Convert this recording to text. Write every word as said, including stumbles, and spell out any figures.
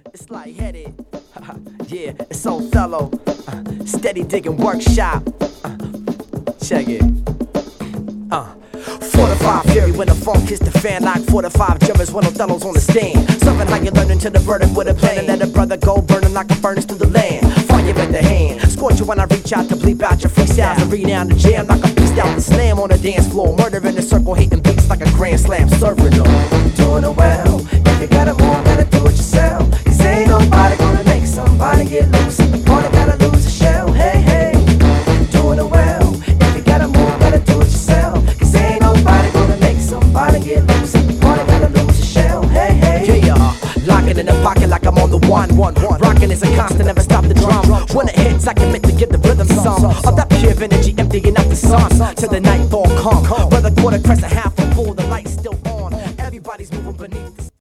It's lightheaded. Yeah, it's Othello. Uh, steady digging workshop. Uh, check it. Uh. Fortify fury when the funk hits the fan like forty-five Germans when Othello's on the stand. Serving like you're learning to the verdict with a plan and let a brother go burning like a furnace through the land. Fire in the hand, scorch you when I reach out to bleep out your freestyles and read down the jam like a beast out the slam on the dance floor. Murder in the circle, hitting beats like a grand slam. Serving them, doing it well. If you gotta move, gotta do it yourself. Cause ain't nobody gonna make somebody get loose. The party gotta lose a shell. Hey, hey, doing it well. If you gotta move, gotta do it yourself. Cause ain't nobody gonna make somebody get loose. The party gotta lose a shell. Hey, hey, yeah, locking in the pocket like I'm on the one, one, one. Rocking is a constant, never stop the drum. When it hits, I commit to give the rhythm some of that pure energy, emptying out the sun till the nightfall come. Whether quarter crest or half a full, the light's still on. Everybody's moving beneath the